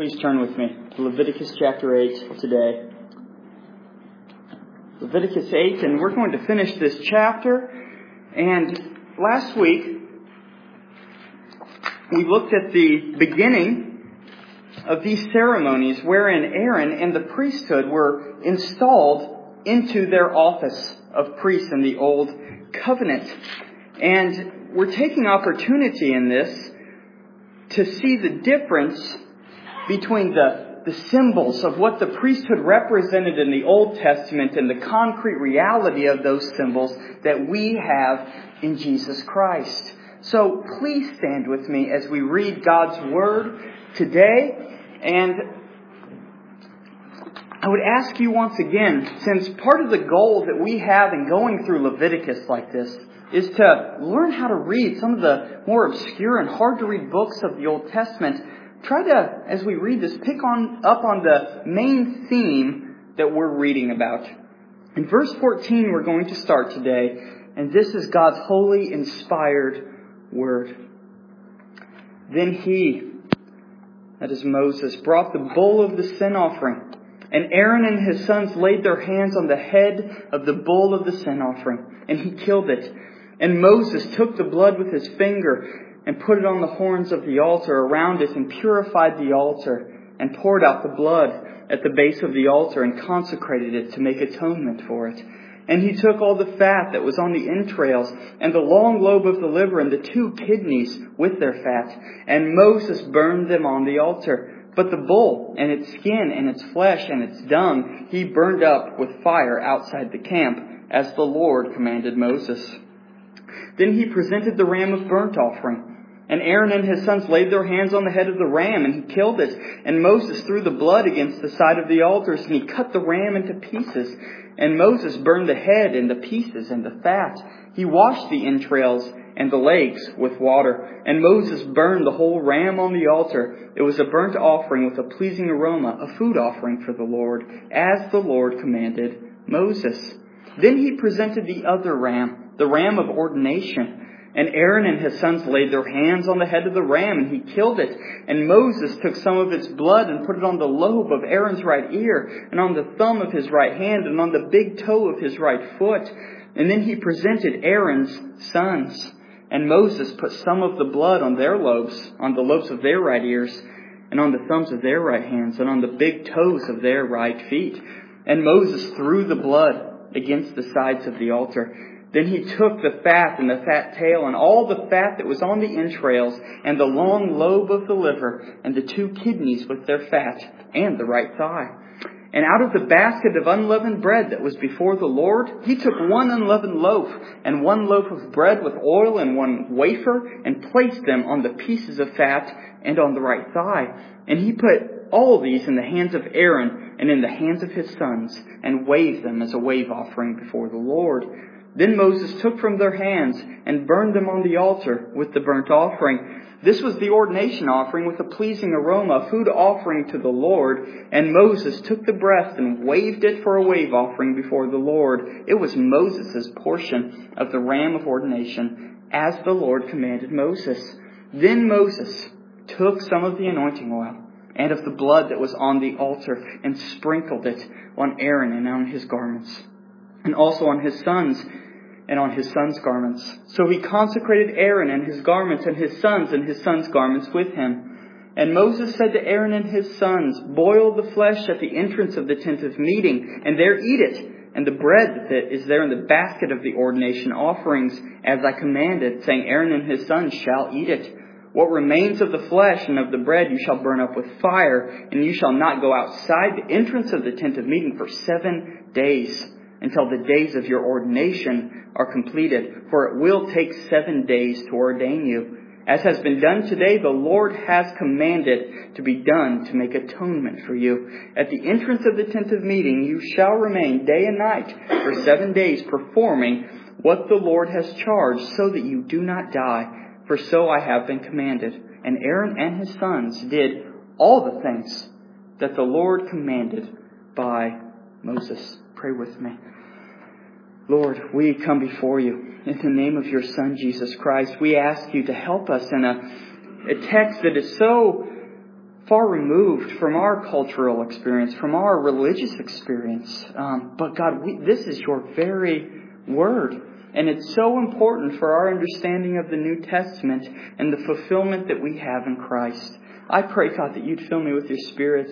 Please turn with me to Leviticus chapter 8 today. Leviticus 8, and we're going to finish this chapter. And last week, we looked at the beginning of these ceremonies wherein Aaron and the priesthood were installed into their office of priest in the Old Covenant. And we're taking opportunity in this to see the difference between the symbols of what the priesthood represented in the Old Testament and the concrete reality of those symbols that we have in Jesus Christ. So please stand with me as we read God's Word today. And I would ask you once again, since part of the goal that we have in going through Leviticus like this is to learn how to read some of the more obscure and hard to read books of the Old Testament, try to, as we read this, pick up on the main theme that we're reading about. In verse 14, we're going to start today, and this is God's holy, inspired Word. Then he, that is Moses, brought the bull of the sin offering, and Aaron and his sons laid their hands on the head of the bull of the sin offering, and he killed it. And Moses took the blood with his finger and put it on the horns of the altar around it and purified the altar and poured out the blood at the base of the altar and consecrated it to make atonement for it. And he took all the fat that was on the entrails and the long lobe of the liver and the 2 kidneys with their fat. And Moses burned them on the altar. But the bull and its skin and its flesh and its dung he burned up with fire outside the camp, as the Lord commanded Moses. Then he presented the ram of burnt offering. And Aaron and his sons laid their hands on the head of the ram, and he killed it. And Moses threw the blood against the side of the altars, and he cut the ram into pieces. And Moses burned the head and the pieces and the fat. He washed the entrails and the legs with water. And Moses burned the whole ram on the altar. It was a burnt offering with a pleasing aroma, a food offering for the Lord, as the Lord commanded Moses. Then he presented the other ram, the ram of ordination. And Aaron and his sons laid their hands on the head of the ram, and he killed it. And Moses took some of its blood and put it on the lobe of Aaron's right ear, and on the thumb of his right hand, and on the big toe of his right foot. And then he presented Aaron's sons. And Moses put some of the blood on their lobes, on the lobes of their right ears, and on the thumbs of their right hands, and on the big toes of their right feet. And Moses threw the blood against the sides of the altar. Then he took the fat and the fat tail and all the fat that was on the entrails and the long lobe of the liver and the 2 kidneys with their fat and the right thigh. And out of the basket of unleavened bread that was before the Lord, he took 1 unleavened loaf and 1 loaf of bread with oil and 1 wafer and placed them on the pieces of fat and on the right thigh. And he put all these in the hands of Aaron and in the hands of his sons and waved them as a wave offering before the Lord. Then Moses took from their hands and burned them on the altar with the burnt offering. This was the ordination offering with a pleasing aroma, a food offering to the Lord. And Moses took the breast and waved it for a wave offering before the Lord. It was Moses' portion of the ram of ordination, as the Lord commanded Moses. Then Moses took some of the anointing oil and of the blood that was on the altar and sprinkled it on Aaron and on his garments, and also on his sons and on his sons' garments. So he consecrated Aaron and his garments and his sons' garments with him. And Moses said to Aaron and his sons, "Boil the flesh at the entrance of the tent of meeting, and there eat it, and the bread that is there in the basket of the ordination offerings, as I commanded, saying, Aaron and his sons shall eat it. What remains of the flesh and of the bread you shall burn up with fire, and you shall not go outside the entrance of the tent of meeting for 7 days, until the days of your ordination are completed, for it will take 7 days to ordain you. As has been done today, the Lord has commanded to be done to make atonement for you. At the entrance of the tent of meeting you shall remain day and night for 7 days, performing what the Lord has charged, so that you do not die. For so I have been commanded." And Aaron and his sons did all the things that the Lord commanded by Moses. Pray with me. Lord, we come before you in the name of your Son, Jesus Christ. We ask you to help us in a text that is so far removed from our cultural experience, from our religious experience. But God, this is your very Word. And it's so important for our understanding of the New Testament and the fulfillment that we have in Christ. I pray, God, that you'd fill me with your Spirit,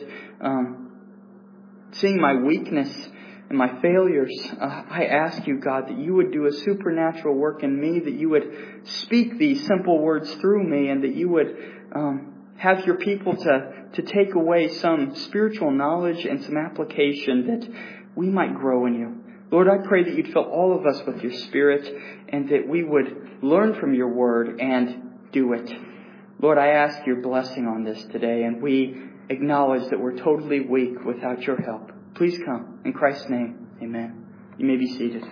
seeing my weakness and my failures. I ask you, God, that you would do a supernatural work in me, that you would speak these simple words through me, and that you would have your people to take away some spiritual knowledge and some application that we might grow in you. Lord, I pray that you'd fill all of us with your Spirit and that we would learn from your Word and do it. Lord, I ask your blessing on this today, and we acknowledge that we're totally weak without your help. Please come. In Christ's name, amen. You may be seated.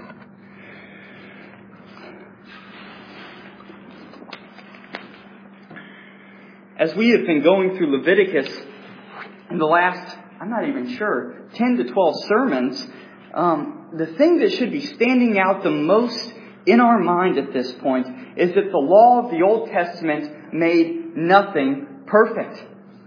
As we have been going through Leviticus in the last, I'm not even sure, 10 to 12 sermons, the thing that should be standing out the most in our mind at this point is that the law of the Old Testament made nothing perfect.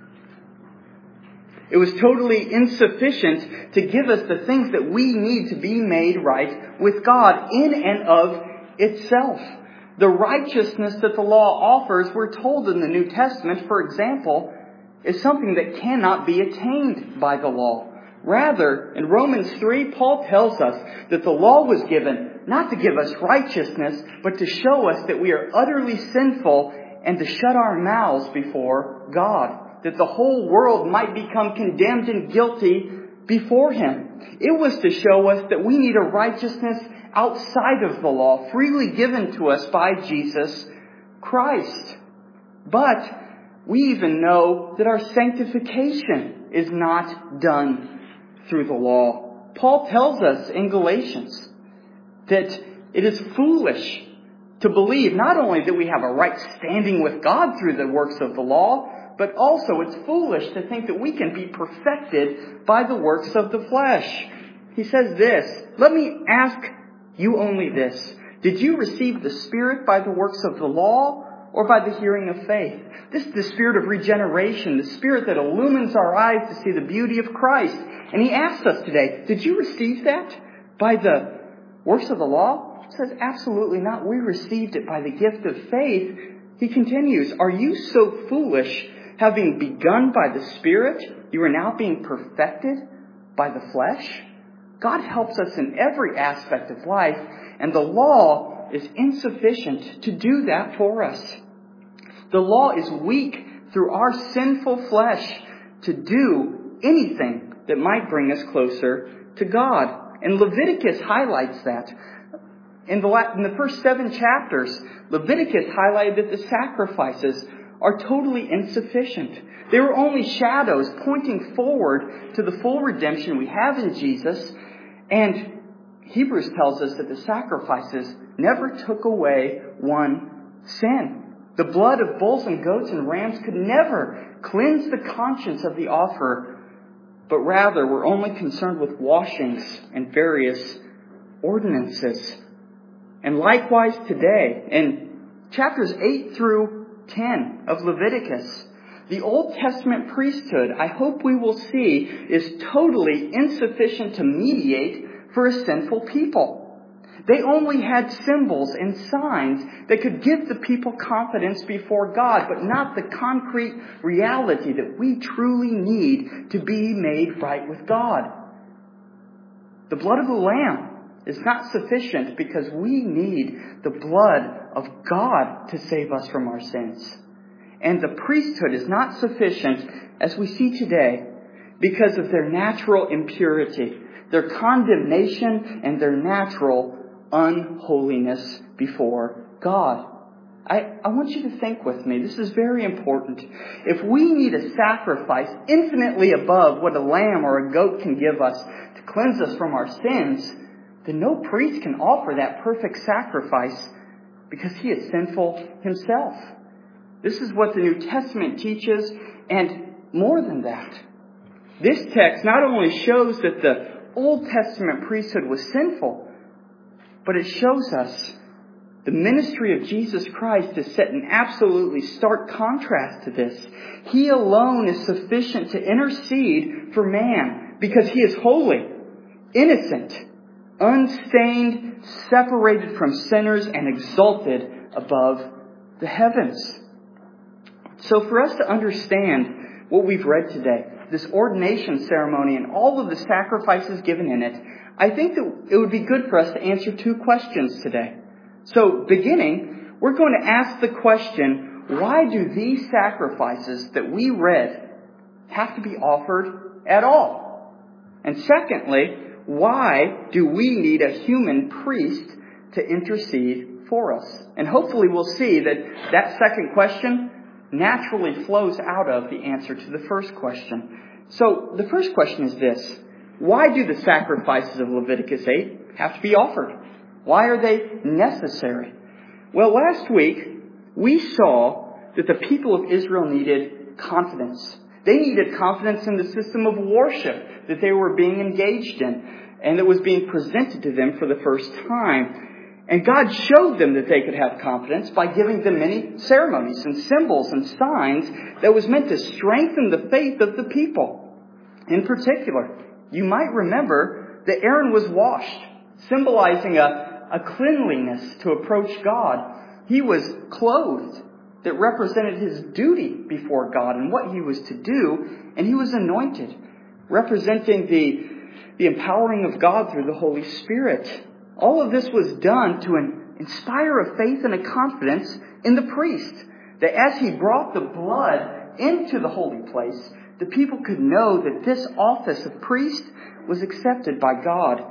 It was totally insufficient to give us the things that we need to be made right with God in and of itself. The righteousness that the law offers, we're told in the New Testament, for example, is something that cannot be attained by the law. Rather, in Romans 3, Paul tells us that the law was given not to give us righteousness, but to show us that we are utterly sinful and to shut our mouths before God, that the whole world might become condemned and guilty before Him. It was to show us that we need a righteousness outside of the law, freely given to us by Jesus Christ. But we even know that our sanctification is not done through the law. Paul tells us in Galatians that it is foolish to believe not only that we have a right standing with God through the works of the law, but also it's foolish to think that we can be perfected by the works of the flesh. He says this, "Let me ask you only this. Did you receive the Spirit by the works of the law or by the hearing of faith?" This is the Spirit of regeneration, the Spirit that illumines our eyes to see the beauty of Christ. And He asks us today, did you receive that by the works of the law? He says, absolutely not. We received it by the gift of faith. He continues, are you so foolish, having begun by the Spirit, you are now being perfected by the flesh? God helps us in every aspect of life, and the law is insufficient to do that for us. The law is weak through our sinful flesh to do anything that might bring us closer to God. And Leviticus highlights that. In the first 7 chapters, Leviticus highlighted that the sacrifices are totally insufficient. They were only shadows pointing forward to the full redemption we have in Jesus. And Hebrews tells us that the sacrifices never took away one sin. The blood of bulls and goats and rams could never cleanse the conscience of the offerer, but rather were only concerned with washings and various ordinances. And likewise today, in chapters 8 through 10 of Leviticus, the Old Testament priesthood, I hope we will see, is totally insufficient to mediate for a sinful people. They only had symbols and signs that could give the people confidence before God, but not the concrete reality that we truly need to be made right with God. The blood of the Lamb is not sufficient because we need the blood of God to save us from our sins. And the priesthood is not sufficient, as we see today, because of their natural impurity, their condemnation, and their natural unholiness before God. I want you to think with me. This is very important. If we need a sacrifice infinitely above what a lamb or a goat can give us to cleanse us from our sins, then no priest can offer that perfect sacrifice because he is sinful himself. This is what the New Testament teaches, and more than that. This text not only shows that the Old Testament priesthood was sinful, but it shows us The ministry of Jesus Christ is set in absolutely stark contrast to this. He alone is sufficient to intercede for man because He is holy, innocent, unstained, separated from sinners, and exalted above the heavens. So for us to understand what we've read today, this ordination ceremony and all of the sacrifices given in it, I think that it would be good for us to answer two questions today. So beginning, we're going to ask the question, why do these sacrifices that we read have to be offered at all? And secondly, why do we need a human priest to intercede for us? And hopefully we'll see that second question naturally flows out of the answer to the first question. So the first question is this: why do the sacrifices of Leviticus 8 have to be offered? Why are they necessary? Well, last week we saw that the people of Israel needed confidence. They needed confidence in the system of worship that they were being engaged in and that was being presented to them for the first time. And God showed them that they could have confidence by giving them many ceremonies and symbols and signs that was meant to strengthen the faith of the people. In particular, you might remember that Aaron was washed, symbolizing a cleanliness to approach God. He was clothed, that represented his duty before God and what he was to do. And he was anointed, representing the empowering of God through the Holy Spirit. All of this was done to inspire a faith and a confidence in the priest, that as he brought the blood into the holy place, the people could know that this office of priest was accepted by God.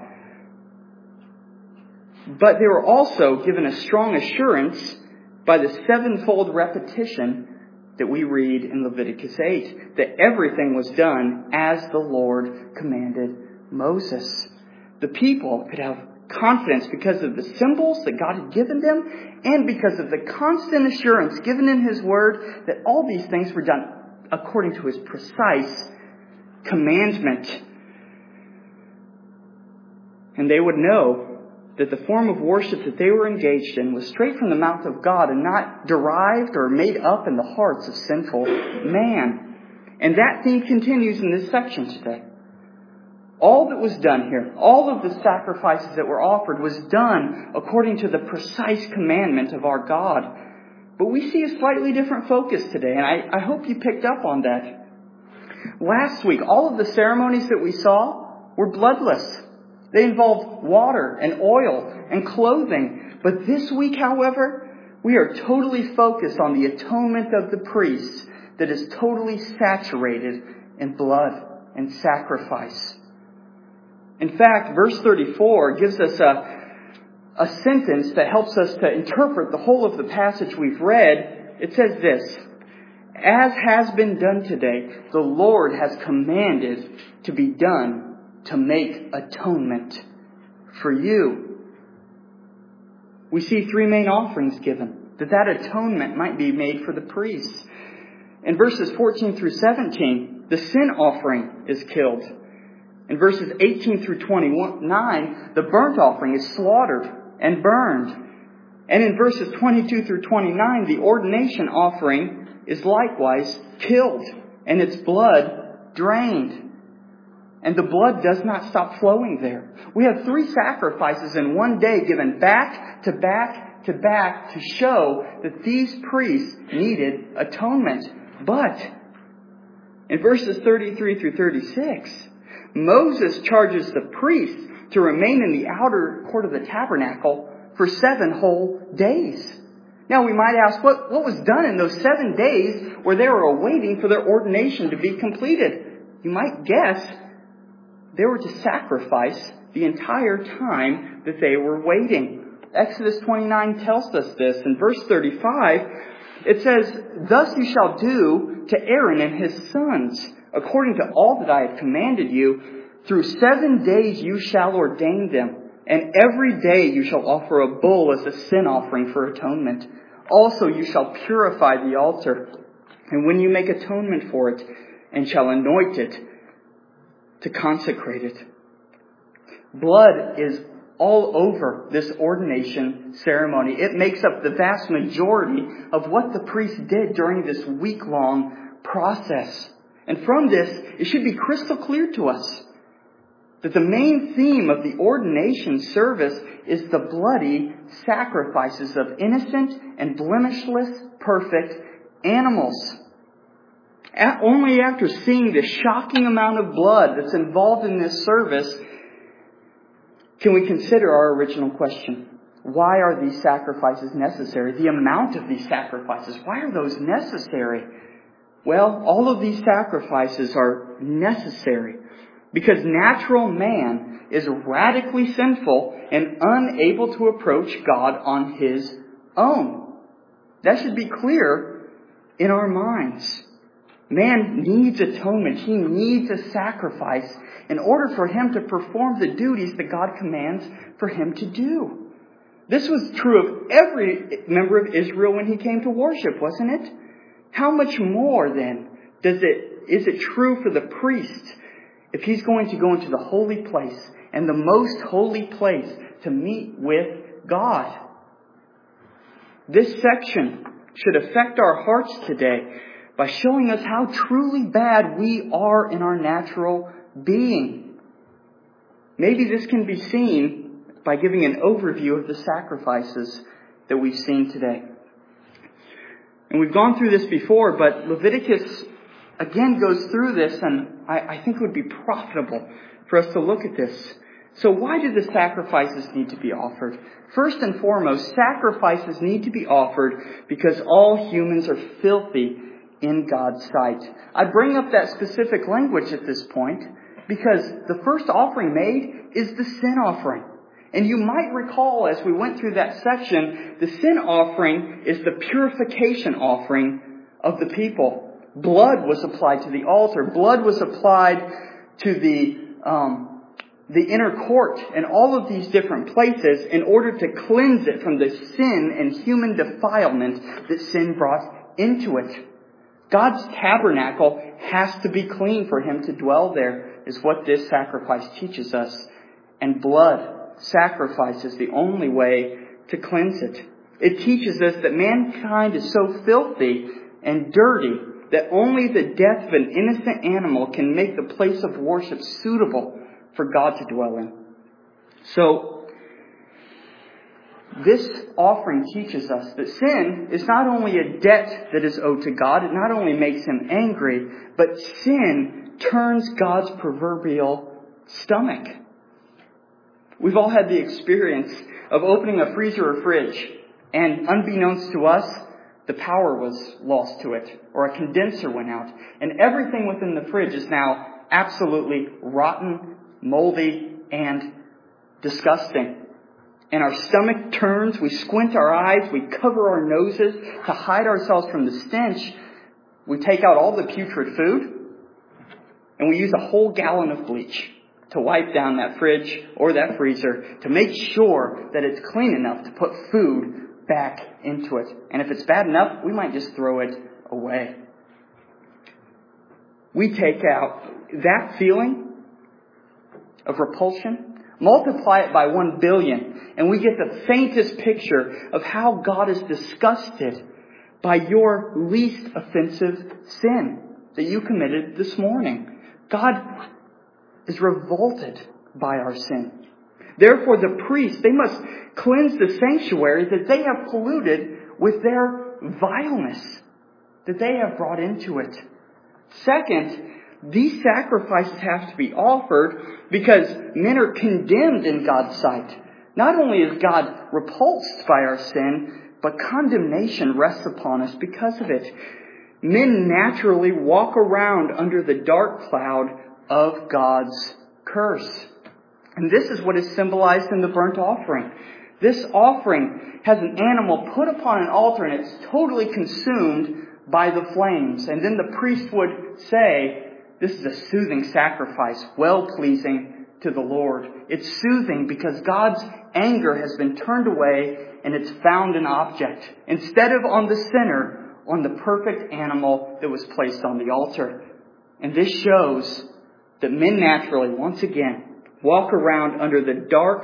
But they were also given a strong assurance by the sevenfold repetition that we read in Leviticus 8, that everything was done as the Lord commanded Moses. The people could have confidence because of the symbols that God had given them and because of the constant assurance given in His Word that all these things were done according to His precise commandment. And they would know that the form of worship that they were engaged in was straight from the mouth of God and not derived or made up in the hearts of sinful man. And that theme continues in this section today. All that was done here, all of the sacrifices that were offered was done according to the precise commandment of our God. But we see a slightly different focus today, and I hope you picked up on that. Last week, all of the ceremonies that we saw were bloodless. They involved water and oil and clothing. But this week, however, we are totally focused on the atonement of the priests that is totally saturated in blood and sacrifice. In fact, verse 34 gives us a sentence that helps us to interpret the whole of the passage we've read. It says this: "As has been done today, the Lord has commanded to be done to make atonement for you." We see three main offerings given, that atonement might be made for the priests. In verses 14 through 17, the sin offering is killed. In verses 18 through 29, the burnt offering is slaughtered and burned. And in verses 22 through 29, the ordination offering is likewise killed and its blood drained. And the blood does not stop flowing there. We have three sacrifices in one day given back to back to back to show that these priests needed atonement. But in verses 33 through 36, Moses charges the priests to remain in the outer court of the tabernacle for 7 whole days. Now we might ask, what was done in those 7 days where they were awaiting for their ordination to be completed? You might guess they were to sacrifice the entire time that they were waiting. Exodus 29 tells us this. In verse 35, it says, "Thus you shall do to Aaron and his sons, according to all that I have commanded you. Through 7 days you shall ordain them, and every day you shall offer a bull as a sin offering for atonement. Also you shall purify the altar, and when you make atonement for it, and shall anoint it, to consecrate it." Blood is all over this ordination ceremony. It makes up the vast majority of what the priest did during this week-long process. And from this, it should be crystal clear to us that the main theme of the ordination service is the bloody sacrifices of innocent and blemishless, perfect animals. Only after seeing the shocking amount of blood that's involved in this service can we consider our original question. Why are these sacrifices necessary? The amount of these sacrifices, why are those necessary? Well, all of these sacrifices are necessary because natural man is radically sinful and unable to approach God on his own. That should be clear in our minds. Man needs atonement. He needs a sacrifice in order for him to perform the duties that God commands for him to do. This was true of every member of Israel when he came to worship, wasn't it? How much more then is it true for the priest if he's going to go into the holy place and the most holy place to meet with God? This section should affect our hearts today by showing us how truly bad we are in our natural being. Maybe this can be seen by giving an overview of the sacrifices that we've seen today. And we've gone through this before, but Leviticus again goes through this, and I think it would be profitable for us to look at this. So why do the sacrifices need to be offered? First and foremost, sacrifices need to be offered because all humans are filthy in God's sight. I bring up that specific language at this point because the first offering made is the sin offering. And you might recall as we went through that section, the sin offering is the purification offering of the people. Blood was applied to the altar. Blood was applied to the inner court and all of these different places in order to cleanse it from the sin and human defilement that sin brought into it. God's tabernacle has to be clean for him to dwell there, is what this sacrifice teaches us. And blood sacrifice is the only way to cleanse it. It teaches us that mankind is so filthy and dirty that only the death of an innocent animal can make the place of worship suitable for God to dwell in. So, this offering teaches us that sin is not only a debt that is owed to God, it not only makes him angry, but sin turns God's proverbial stomach. We've all had the experience of opening a freezer or fridge, and unbeknownst to us, the power was lost to it, or a condenser went out, and everything within the fridge is now absolutely rotten, moldy, and disgusting. And our stomach turns, we squint our eyes, we cover our noses to hide ourselves from the stench. We take out all the putrid food, and we use a whole gallon of bleach to wipe down that fridge or that freezer to make sure that it's clean enough to put food back into it. And if it's bad enough, we might just throw it away. We take out that feeling of repulsion, multiply it by 1 billion, and we get the faintest picture of how God is disgusted by your least offensive sin that you committed this morning. God is revolted by our sin. Therefore, the priests, they must cleanse the sanctuary that they have polluted with their vileness that they have brought into it. Second, these sacrifices have to be offered because men are condemned in God's sight. Not only is God repulsed by our sin, but condemnation rests upon us because of it. Men naturally walk around under the dark cloud of God's curse. And this is what is symbolized in the burnt offering. This offering has an animal put upon an altar and it's totally consumed by the flames. And then the priest would say, this is a soothing sacrifice, well-pleasing to the Lord. It's soothing because God's anger has been turned away and it's found an object. Instead of on the sinner, on the perfect animal that was placed on the altar. And this shows that men naturally, once again, walk around under the dark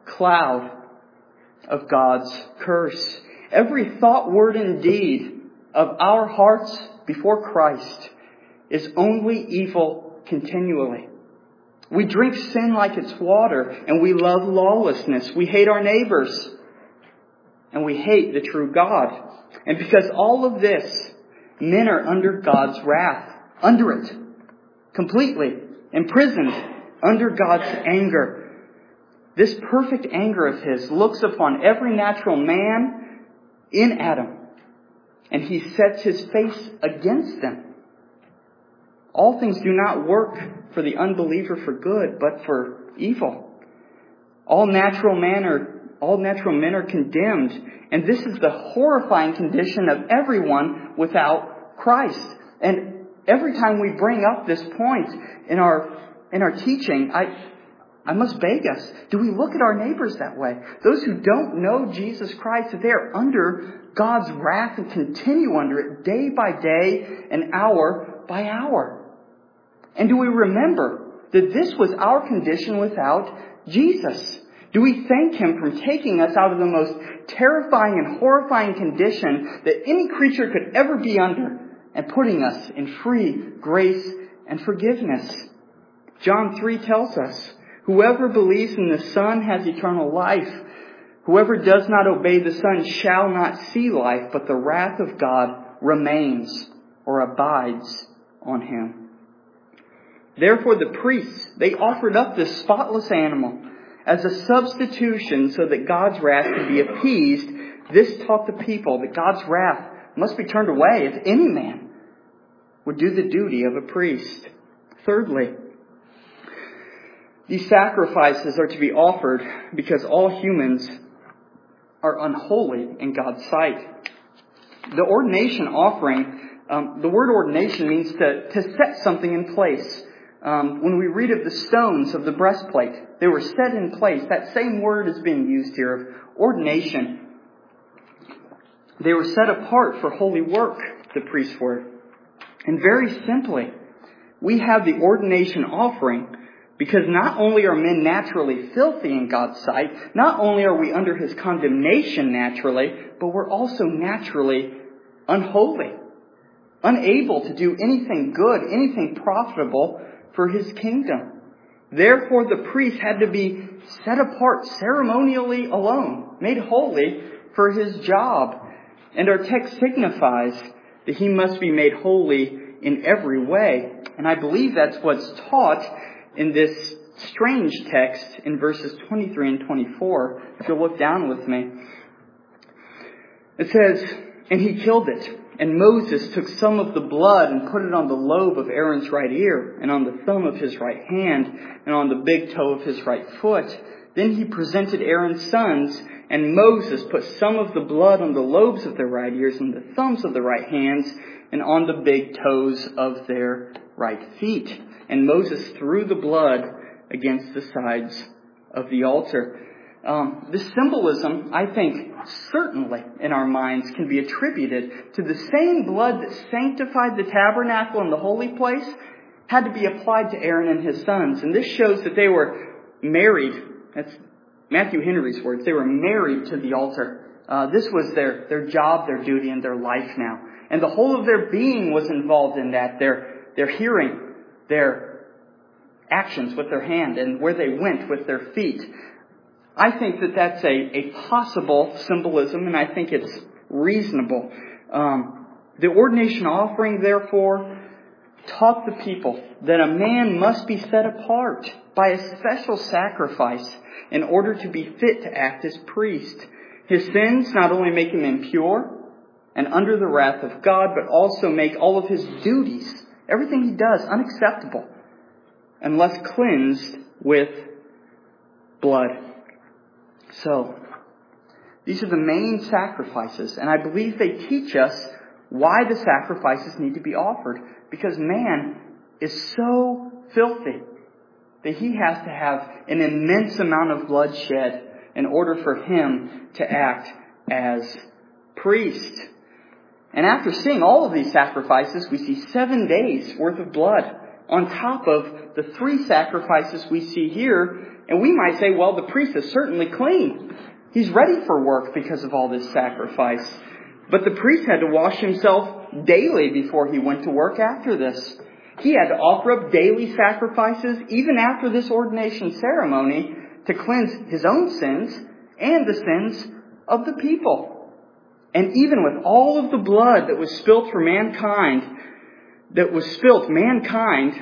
cloud of God's curse. Every thought, word, and deed of our hearts before Christ is only evil continually. We drink sin like it's water, and we love lawlessness. We hate our neighbors, and we hate the true God. And because all of this, men are under God's wrath, under it, completely, imprisoned, under God's anger. This perfect anger of His looks upon every natural man in Adam, and He sets His face against them. All things do not work for the unbeliever for good, but for evil. All natural men are condemned, and this is the horrifying condition of everyone without Christ. And every time we bring up this point in our teaching, I must beg us, do we look at our neighbors that way? Those who don't know Jesus Christ, that they are under God's wrath and continue under it day by day and hour by hour. And do we remember that this was our condition without Jesus? Do we thank Him for taking us out of the most terrifying and horrifying condition that any creature could ever be under and putting us in free grace and forgiveness? John 3 tells us, whoever believes in the Son has eternal life. Whoever does not obey the Son shall not see life, but the wrath of God remains or abides on him. Therefore the priests, they offered up this spotless animal as a substitution so that God's wrath could be appeased. This taught the people that God's wrath must be turned away if any man would do the duty of a priest. Thirdly, these sacrifices are to be offered because all humans are unholy in God's sight. The ordination offering, the word ordination means to set something in place. When we read of the stones of the breastplate, they were set in place. That same word is being used here of ordination. They were set apart for holy work, the priests were. And very simply, we have the ordination offering because not only are men naturally filthy in God's sight, not only are we under His condemnation naturally, but we're also naturally unholy, unable to do anything good, anything profitable for His kingdom. Therefore, the priest had to be set apart ceremonially alone, made holy for his job. And our text signifies that he must be made holy in every way. And I believe that's what's taught in this strange text in verses 23 and 24. If you'll look down with me. It says, and he killed it. And Moses took some of the blood and put it on the lobe of Aaron's right ear, and on the thumb of his right hand, and on the big toe of his right foot. Then he presented Aaron's sons, and Moses put some of the blood on the lobes of their right ears, and the thumbs of the right hands, and on the big toes of their right feet. And Moses threw the blood against the sides of the altar. This symbolism, I think, certainly in our minds can be attributed to the same blood that sanctified the tabernacle and the holy place had to be applied to Aaron and his sons. And this shows that they were married. That's Matthew Henry's words. They were married to the altar. This was their job, their duty, and their life now. And the whole of their being was involved in that. Their hearing, their actions with their hand, and where they went with their feet. I think that that's a possible symbolism, and I think it's reasonable. The ordination offering, therefore, taught the people that a man must be set apart by a special sacrifice in order to be fit to act as priest. His sins not only make him impure and under the wrath of God, but also make all of his duties, everything he does, unacceptable unless cleansed with blood. So, these are the main sacrifices, and I believe they teach us why the sacrifices need to be offered. Because man is so filthy that he has to have an immense amount of blood shed in order for him to act as priest. And after seeing all of these sacrifices, we see 7 days worth of blood. on top of the 3 sacrifices we see here. And we might say, well, the priest is certainly clean. He's ready for work because of all this sacrifice. But the priest had to wash himself daily before he went to work after this. He had to offer up daily sacrifices even after this ordination ceremony to cleanse his own sins and the sins of the people. And even with all of the blood that was spilt for mankind, mankind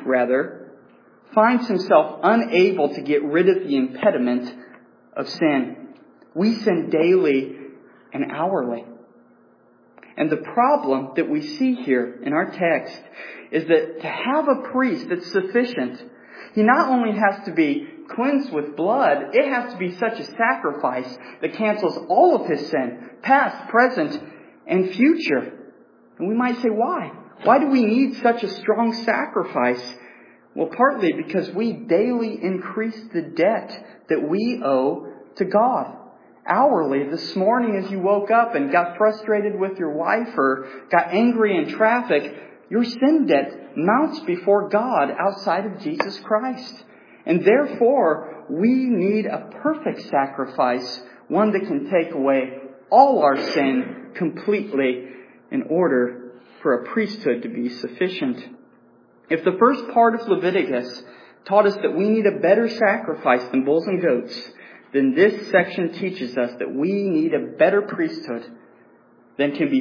finds himself unable to get rid of the impediment of sin. We sin daily and hourly. And the problem that we see here in our text is that to have a priest that's sufficient, he not only has to be cleansed with blood, it has to be such a sacrifice that cancels all of his sin, past, present, and future. And we might say, why? Why do we need such a strong sacrifice? Well, partly because we daily increase the debt that we owe to God. Hourly, this morning as you woke up and got frustrated with your wife or got angry in traffic, your sin debt mounts before God outside of Jesus Christ. And therefore, we need a perfect sacrifice, one that can take away all our sin completely in order for a priesthood to be sufficient. If the first part of Leviticus taught us that we need a better sacrifice than bulls and goats, then this section teaches us that we need a better priesthood than can be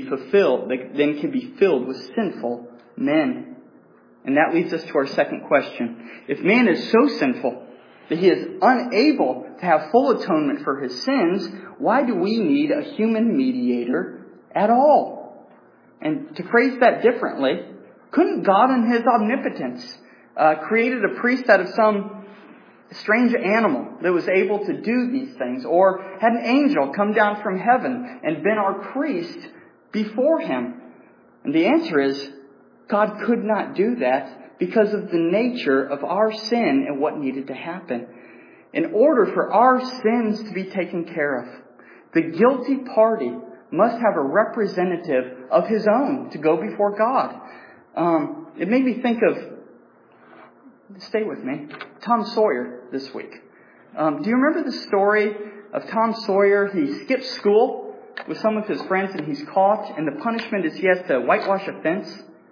filled with sinful men. And that leads us to our second question. If man is so sinful that he is unable to have full atonement for his sins, why do we need a human mediator at all? And to phrase that differently, couldn't God in His omnipotence created a priest out of some strange animal that was able to do these things, or had an angel come down from heaven and been our priest before Him? And the answer is, God could not do that because of the nature of our sin and what needed to happen. In order for our sins to be taken care of, the guilty party must have a representative of his own to go before God. It made me think of, stay with me, Tom Sawyer this week. Do you remember the story of Tom Sawyer? He skips school with some of his friends and he's caught, and the punishment is he has to whitewash a fence.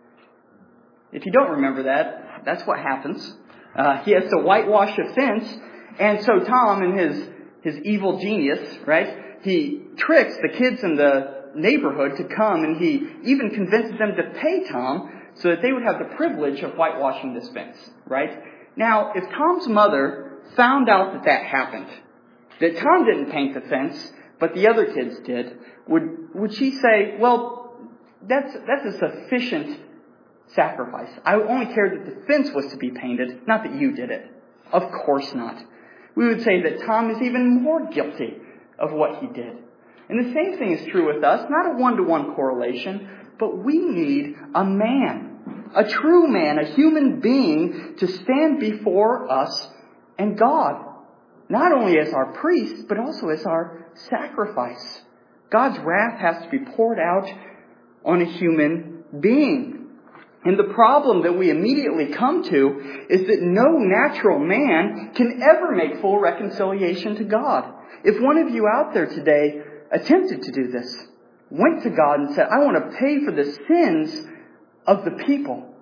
If you don't remember that, that's what happens. He has to whitewash a fence, and so Tom, in his evil genius, right, he tricks the kids in the neighborhood to come, and he even convinces them to pay Tom so that they would have the privilege of whitewashing this fence, right? Now, if Tom's mother found out that happened, that Tom didn't paint the fence, but the other kids did, would she say, well, that's a sufficient sacrifice. I only cared that the fence was to be painted, not that you did it. Of course not. We would say that Tom is even more guilty of what he did. And the same thing is true with us, not a one-to-one correlation, but we need a man, a true man, a human being to stand before us and God, not only as our priest, but also as our sacrifice. God's wrath has to be poured out on a human being. And the problem that we immediately come to is that no natural man can ever make full reconciliation to God. If one of you out there today attempted to do this, went to God and said, I want to pay for the sins of the people.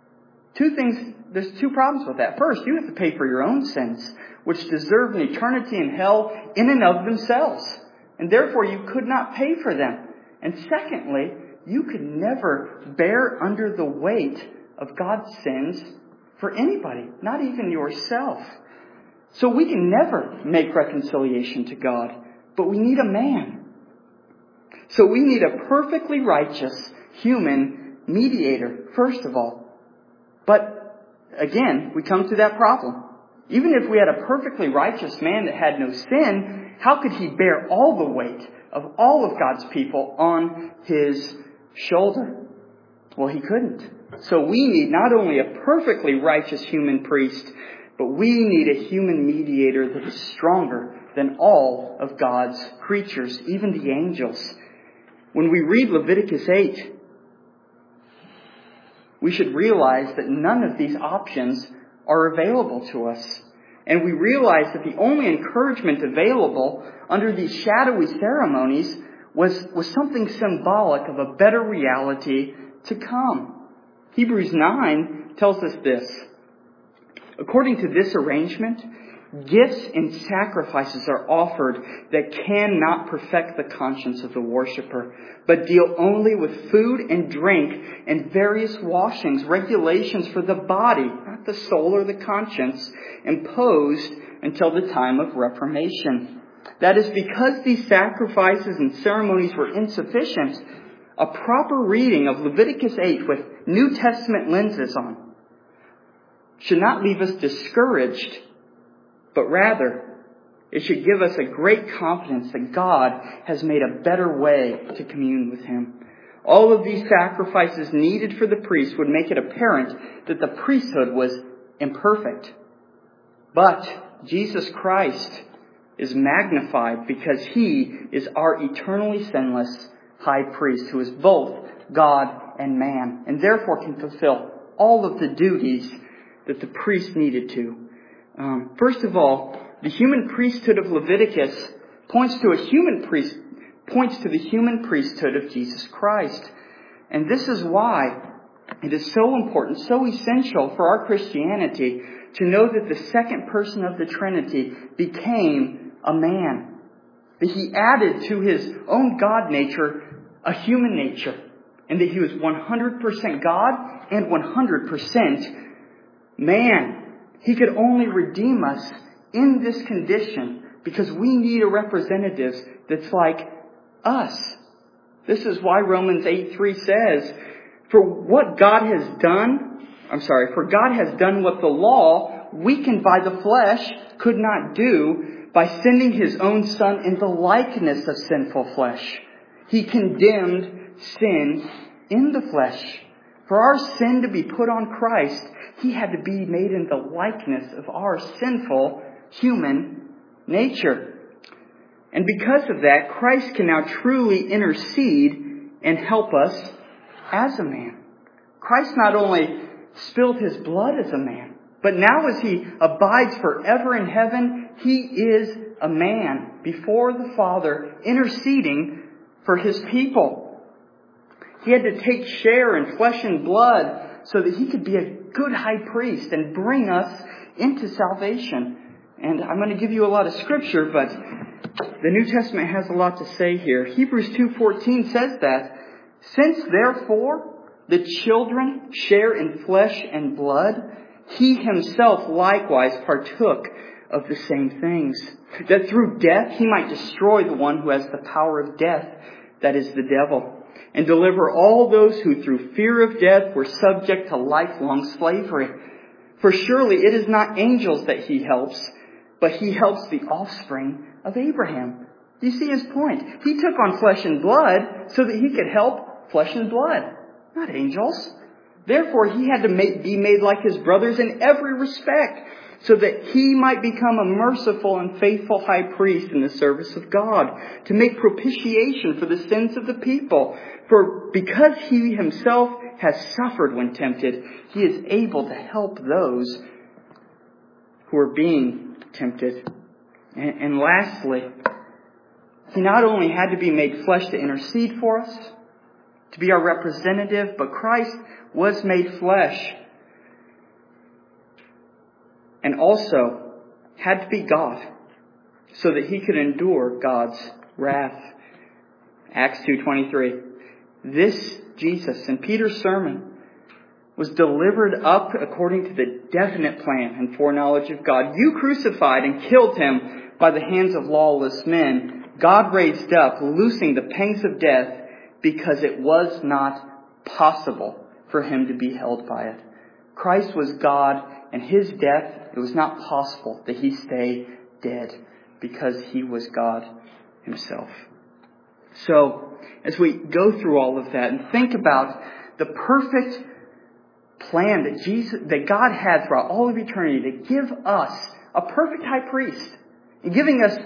There's two problems with that. First, you have to pay for your own sins, which deserve an eternity in hell in and of themselves. And therefore, you could not pay for them. And secondly, you could never bear under the weight of God's sins for anybody, not even yourself. So we can never make reconciliation to God, but we need a man. So we need a perfectly righteous human mediator, first of all. But again, we come to that problem. Even if we had a perfectly righteous man that had no sin, how could he bear all the weight of all of God's people on his shoulder? Well, he couldn't. So we need not only a perfectly righteous human priest, but we need a human mediator that is stronger than all of God's creatures, even the angels. When we read Leviticus 8, we should realize that none of these options are available to us. And we realize that the only encouragement available under these shadowy ceremonies was something symbolic of a better reality to come. Hebrews 9 tells us this. According to this arrangement, gifts and sacrifices are offered that cannot perfect the conscience of the worshiper, but deal only with food and drink and various washings, regulations for the body, not the soul or the conscience, imposed until the time of Reformation. That is because these sacrifices and ceremonies were insufficient, a proper reading of Leviticus 8 with New Testament lenses on should not leave us discouraged, but rather it should give us a great confidence that God has made a better way to commune with Him. All of these sacrifices needed for the priest would make it apparent that the priesthood was imperfect. But Jesus Christ is magnified because He is our eternally sinless high priest who is both God and man, and therefore can fulfill all of the duties that the priest needed to. First of all, the human priesthood of Leviticus points to the human priesthood of Jesus Christ. And this is why it is so important, so essential for our Christianity to know that the second person of the Trinity became a man. That He added to His own God nature a human nature. And that He was 100% God and 100% man. He could only redeem us in this condition because we need a representative that's like us. This is why Romans 8:3 says, For God has done what the law, weakened by the flesh, could not do by sending His own Son in the likeness of sinful flesh. He condemned sin in the flesh. For our sin to be put on Christ, He had to be made in the likeness of our sinful human nature. And because of that, Christ can now truly intercede and help us as a man. Christ not only spilled His blood as a man, but now as He abides forever in heaven, He is a man before the Father, interceding for His people. He had to take share in flesh and blood so that He could be a good high priest and bring us into salvation. And I'm going to give you a lot of scripture, but the New Testament has a lot to say here. Hebrews 2:14 says that, Since therefore the children share in flesh and blood, He Himself likewise partook of the same things, that through death He might destroy the one who has the power of death, that is the devil, and deliver all those who through fear of death were subject to lifelong slavery. For surely it is not angels that He helps, but He helps the offspring of Abraham. Do you see His point? He took on flesh and blood so that He could help flesh and blood, not angels. Therefore, He had to be made like His brothers in every respect, so that He might become a merciful and faithful high priest in the service of God, to make propitiation for the sins of the people. For because He Himself has suffered when tempted, He is able to help those who are being tempted. And lastly, He not only had to be made flesh to intercede for us, to be our representative, but Christ was made flesh and also had to be God so that He could endure God's wrath. Acts 2:23. This Jesus in Peter's sermon was delivered up according to the definite plan and foreknowledge of God. You crucified and killed Him by the hands of lawless men. God raised up, loosing the pangs of death, because it was not possible for Him to be held by it. Christ was God, and His death, it was not possible that He stay dead, because He was God Himself. So, as we go through all of that and think about the perfect plan that God had throughout all of eternity to give us a perfect high priest, and giving us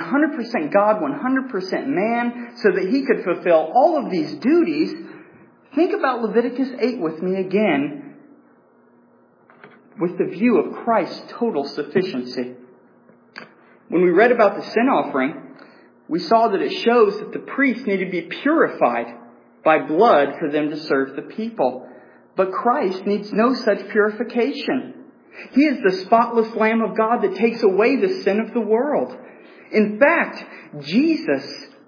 100% God, 100% man, so that He could fulfill all of these duties, Think about Leviticus 8 with me again with the view of Christ's total sufficiency. When we read about the sin offering, we saw that it shows that the priests need to be purified by blood for them to serve the people. But Christ needs no such purification. He is the spotless Lamb of God that takes away the sin of the world. In fact, Jesus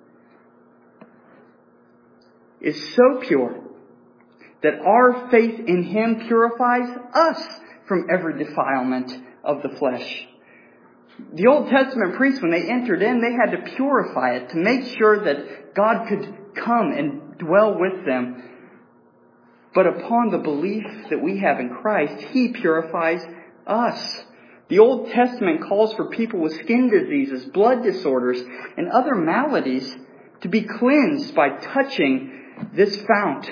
is so pure that our faith in Him purifies us from every defilement of the flesh. The Old Testament priests, when they entered in, they had to purify it to make sure that God could come and dwell with them. But upon the belief that we have in Christ, He purifies us. The Old Testament calls for people with skin diseases, blood disorders, and other maladies to be cleansed by touching this fount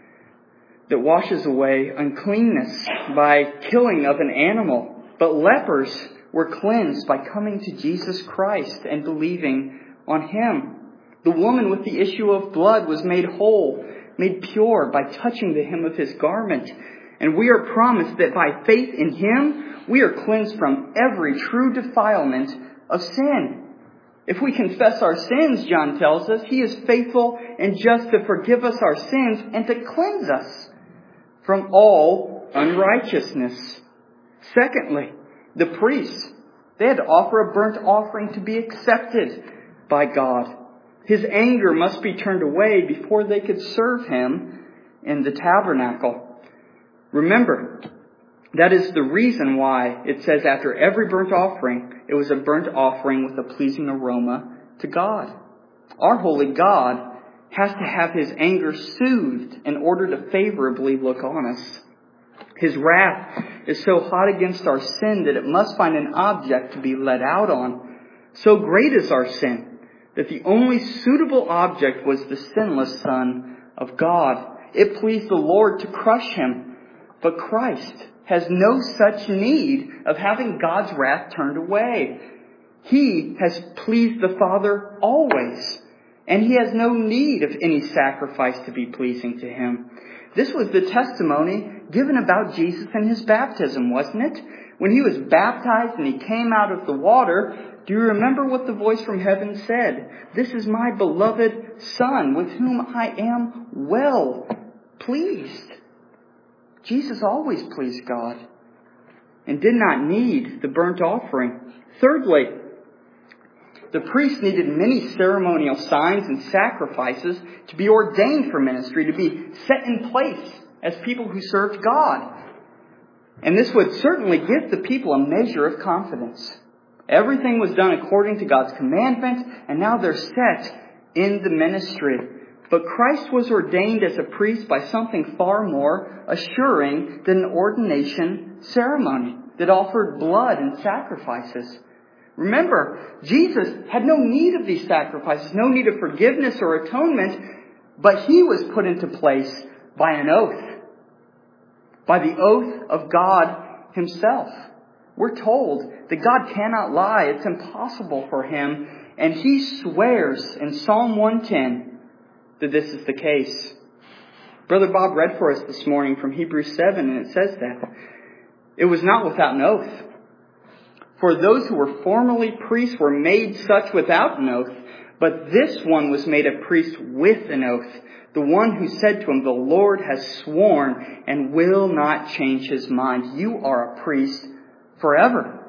that washes away uncleanness by killing of an animal. But lepers were cleansed by coming to Jesus Christ and believing on Him. The woman with the issue of blood was made whole, made pure by touching the hem of His garment. And we are promised that by faith in Him, we are cleansed from every true defilement of sin. If we confess our sins, John tells us, He is faithful and just to forgive us our sins and to cleanse us from all unrighteousness. Secondly, the priests, they had to offer a burnt offering to be accepted by God. His anger must be turned away before they could serve Him in the tabernacle. Remember, that is the reason why it says after every burnt offering, it was a burnt offering with a pleasing aroma to God. Our holy God has to have His anger soothed in order to favorably look on us. His wrath is so hot against our sin that it must find an object to be let out on. So great is our sin that the only suitable object was the sinless Son of God. It pleased the Lord to crush Him, but Christ has no such need of having God's wrath turned away. He has pleased the Father always, and He has no need of any sacrifice to be pleasing to Him. This was the testimony given about Jesus and His baptism, wasn't it? When He was baptized and He came out of the water, do you remember what the voice from heaven said? This is my beloved Son, with whom I am well pleased. Jesus always pleased God and did not need the burnt offering. Thirdly, the priests needed many ceremonial signs and sacrifices to be ordained for ministry, to be set in place as people who served God. And this would certainly give the people a measure of confidence. Everything was done according to God's commandment, and now they're set in the ministry. But Christ was ordained as a priest by something far more assuring than an ordination ceremony that offered blood and sacrifices. Remember, Jesus had no need of these sacrifices, no need of forgiveness or atonement, but He was put into place by an oath, by the oath of God Himself. We're told that God cannot lie. It's impossible for Him. And He swears in Psalm 110 that this is the case. Brother Bob read for us this morning from Hebrews 7, and it says that it was not without an oath. For those who were formerly priests were made such without an oath, but this one was made a priest with an oath. The one who said to him, the Lord has sworn and will not change His mind. You are a priest forever.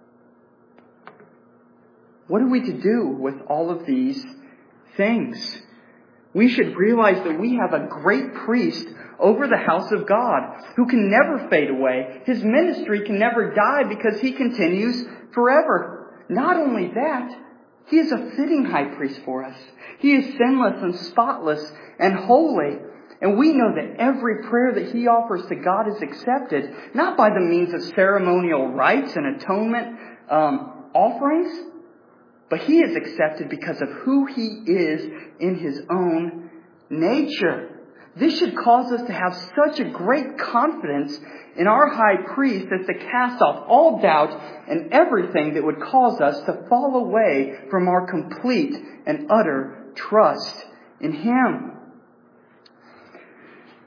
What are we to do with all of these things? We should realize that we have a great priest over the house of God who can never fade away. His ministry can never die because He continues forever. Not only that, He is a fitting high priest for us. He is sinless and spotless and holy. And we know that every prayer that He offers to God is accepted, not by the means of ceremonial rites and atonement offerings, but He is accepted because of who He is in His own nature. This should cause us to have such a great confidence in our high priest as to cast off all doubt and everything that would cause us to fall away from our complete and utter trust in Him.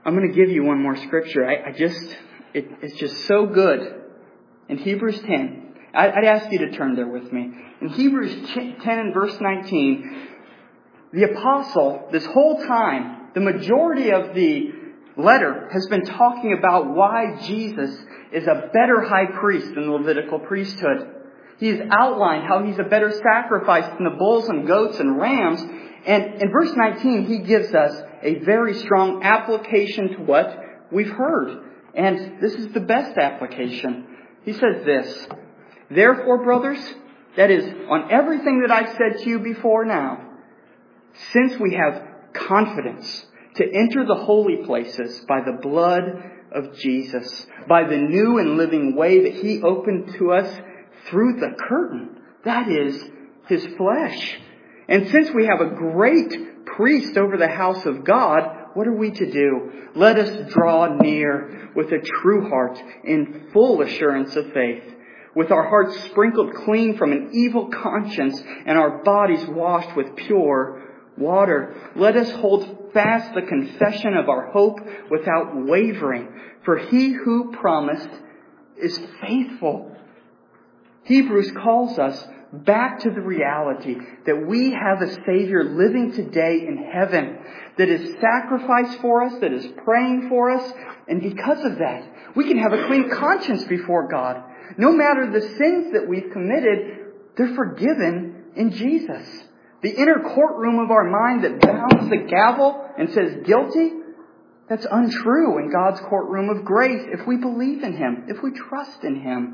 I'm going to give you one more scripture. It's just so good. In Hebrews 10, I'd ask you to turn there with me. In Hebrews 10 and verse 19, the apostle, this whole time, the majority of the letter has been talking about why Jesus is a better high priest than the Levitical priesthood. He's outlined how he's a better sacrifice than the bulls and goats and rams. And in verse 19, he gives us a very strong application to what we've heard. And this is the best application. He says this, "Therefore, brothers," that is, on everything that I've said to you before now, "since we have confidence to enter the holy places by the blood of Jesus, by the new and living way that He opened to us through the curtain, that is, His flesh. And since we have a great priest over the house of God, what are we to do? Let us draw near with a true heart in full assurance of faith, with our hearts sprinkled clean from an evil conscience and our bodies washed with pure water. Let us hold fast the confession of our hope without wavering, for He who promised is faithful." Hebrews calls us back to the reality that we have a Savior living today in heaven, that is sacrificed for us, that is praying for us, and because of that, we can have a clean conscience before God. No matter the sins that we've committed, they're forgiven in Jesus. The inner courtroom of our mind that pounds the gavel and says guilty, that's untrue in God's courtroom of grace if we believe in Him, if we trust in Him.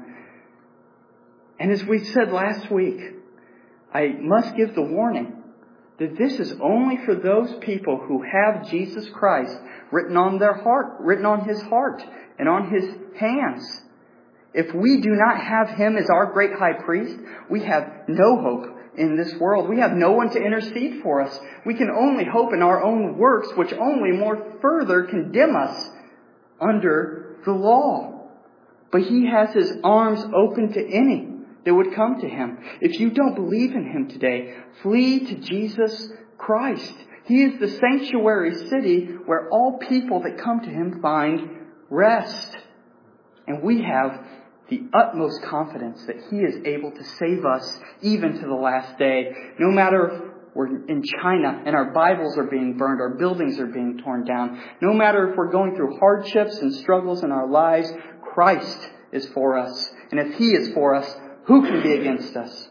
And as we said last week, I must give the warning that this is only for those people who have Jesus Christ written on their heart, written on His heart and on His hands. If we do not have Him as our great high priest, we have no hope in this world. We have no one to intercede for us. We can only hope in our own works, which only more further condemn us under the law. But He has His arms open to any that would come to Him. If you don't believe in Him today, flee to Jesus Christ. He is the sanctuary city where all people that come to Him find rest. And we have the utmost confidence that He is able to save us even to the last day. No matter if we're in China and our Bibles are being burned, our buildings are being torn down. No matter if we're going through hardships and struggles in our lives, Christ is for us. And if He is for us, who can be against us?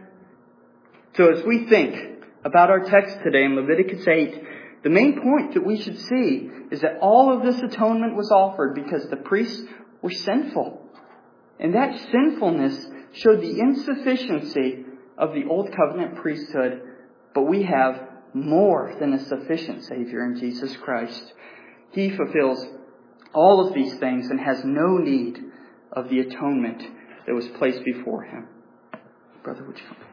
So as we think about our text today in Leviticus 8, the main point that we should see is that all of this atonement was offered because the priests were sinful. And that sinfulness showed the insufficiency of the Old Covenant priesthood. But we have more than a sufficient Savior in Jesus Christ. He fulfills all of these things and has no need of the atonement that was placed before Him. Brother, would you come?